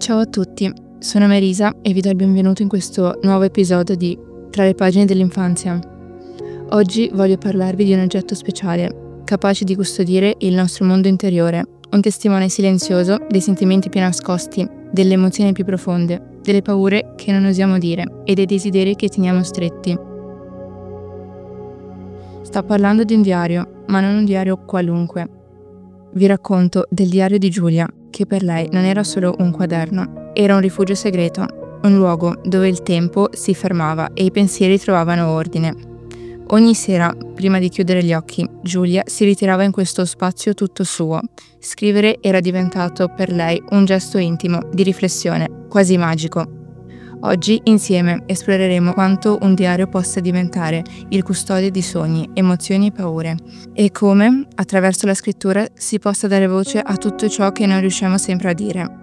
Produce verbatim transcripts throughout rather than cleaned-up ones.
Ciao a tutti, sono Marisa e vi do il benvenuto in questo nuovo episodio di Tra le pagine dell'infanzia. Oggi voglio parlarvi di un oggetto speciale, capace di custodire il nostro mondo interiore, un testimone silenzioso dei sentimenti più nascosti, delle emozioni più profonde, delle paure che non osiamo dire e dei desideri che teniamo stretti. Sto parlando di un diario, ma non un diario qualunque. Vi racconto del diario di Giulia, che per lei non era solo un quaderno, era un rifugio segreto, un luogo dove il tempo si fermava e i pensieri trovavano ordine. Ogni sera, prima di chiudere gli occhi, Giulia si ritirava in questo spazio tutto suo. Scrivere era diventato per lei un gesto intimo, di riflessione, quasi magico. Oggi insieme esploreremo quanto un diario possa diventare il custode di sogni, emozioni e paure e come, attraverso la scrittura, si possa dare voce a tutto ciò che non riusciamo sempre a dire.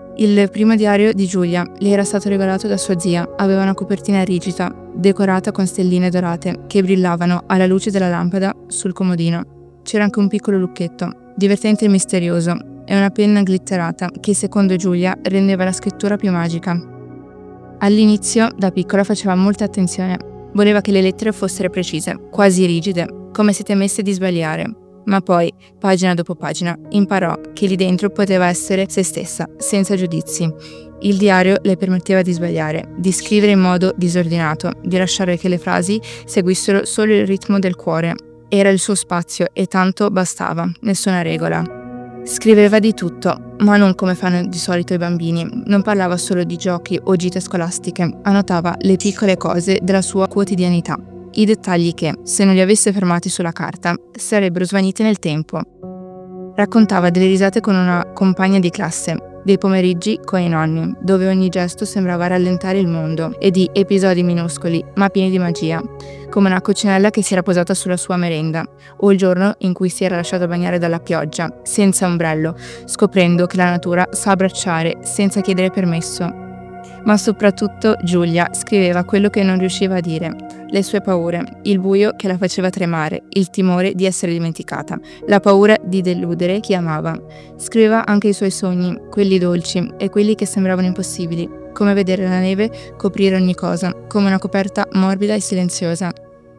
Il primo diario di Giulia le era stato regalato da sua zia, aveva una copertina rigida, decorata con stelline dorate che brillavano alla luce della lampada sul comodino. C'era anche un piccolo lucchetto, divertente e misterioso, e una penna glitterata che secondo Giulia rendeva la scrittura più magica. All'inizio, da piccola, faceva molta attenzione. Voleva che le lettere fossero precise, quasi rigide, come se temesse di sbagliare. Ma poi, pagina dopo pagina, imparò che lì dentro poteva essere se stessa, senza giudizi. Il diario le permetteva di sbagliare, di scrivere in modo disordinato, di lasciare che le frasi seguissero solo il ritmo del cuore. Era il suo spazio e tanto bastava, nessuna regola. Scriveva di tutto, ma non come fanno di solito i bambini. Non parlava solo di giochi o gite scolastiche, annotava le piccole cose della sua quotidianità, i dettagli che, se non li avesse fermati sulla carta, sarebbero svaniti nel tempo. Raccontava delle risate con una compagna di classe, dei pomeriggi con i nonni, dove ogni gesto sembrava rallentare il mondo, e di episodi minuscoli, ma pieni di magia, come una coccinella che si era posata sulla sua merenda, o il giorno in cui si era lasciato bagnare dalla pioggia, senza ombrello, scoprendo che la natura sa abbracciare senza chiedere permesso. Ma soprattutto Giulia scriveva quello che non riusciva a dire, le sue paure, il buio che la faceva tremare, il timore di essere dimenticata, la paura di deludere chi amava. Scriveva anche i suoi sogni, quelli dolci e quelli che sembravano impossibili, come vedere la neve coprire ogni cosa, come una coperta morbida e silenziosa.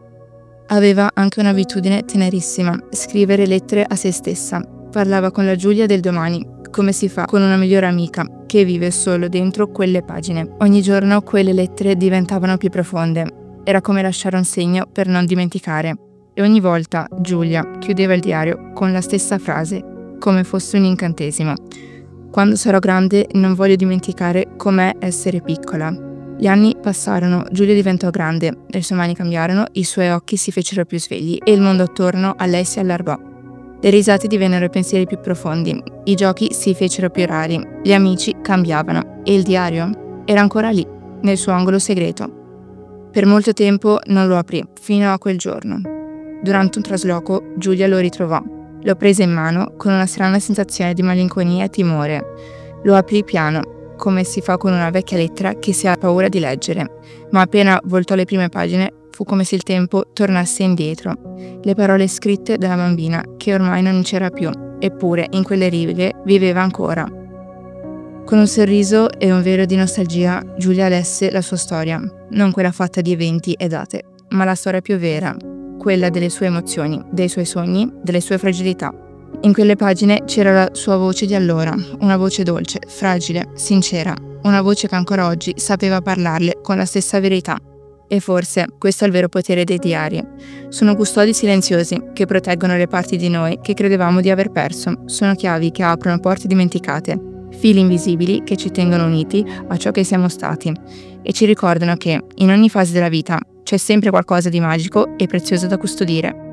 Aveva anche un'abitudine tenerissima, scrivere lettere a se stessa. Parlava con la Giulia del domani, come si fa con una migliore amica, che vive solo dentro quelle pagine. Ogni giorno quelle lettere diventavano più profonde. Era come lasciare un segno per non dimenticare. E ogni volta Giulia chiudeva il diario con la stessa frase, come fosse un incantesimo. Quando sarò grande non voglio dimenticare com'è essere piccola. Gli anni passarono, Giulia diventò grande, le sue mani cambiarono, i suoi occhi si fecero più svegli e il mondo attorno a lei si allargò. Le risate divennero i pensieri più profondi, i giochi si fecero più rari, gli amici cambiavano e il diario era ancora lì, nel suo angolo segreto. Per molto tempo non lo aprì, fino a quel giorno. Durante un trasloco Giulia lo ritrovò, lo prese in mano con una strana sensazione di malinconia e timore. Lo aprì piano, come si fa con una vecchia lettera che si ha paura di leggere, ma appena voltò le prime pagine fu come se il tempo tornasse indietro. Le parole scritte dalla bambina, che ormai non c'era più, eppure in quelle righe viveva ancora. Con un sorriso e un velo di nostalgia, Giulia lesse la sua storia, non quella fatta di eventi e date, ma la storia più vera, quella delle sue emozioni, dei suoi sogni, delle sue fragilità. In quelle pagine c'era la sua voce di allora, una voce dolce, fragile, sincera, una voce che ancora oggi sapeva parlarle con la stessa verità. E forse questo è il vero potere dei diari. Sono custodi silenziosi che proteggono le parti di noi che credevamo di aver perso. Sono chiavi che aprono porte dimenticate, fili invisibili che ci tengono uniti a ciò che siamo stati e ci ricordano che in ogni fase della vita c'è sempre qualcosa di magico e prezioso da custodire.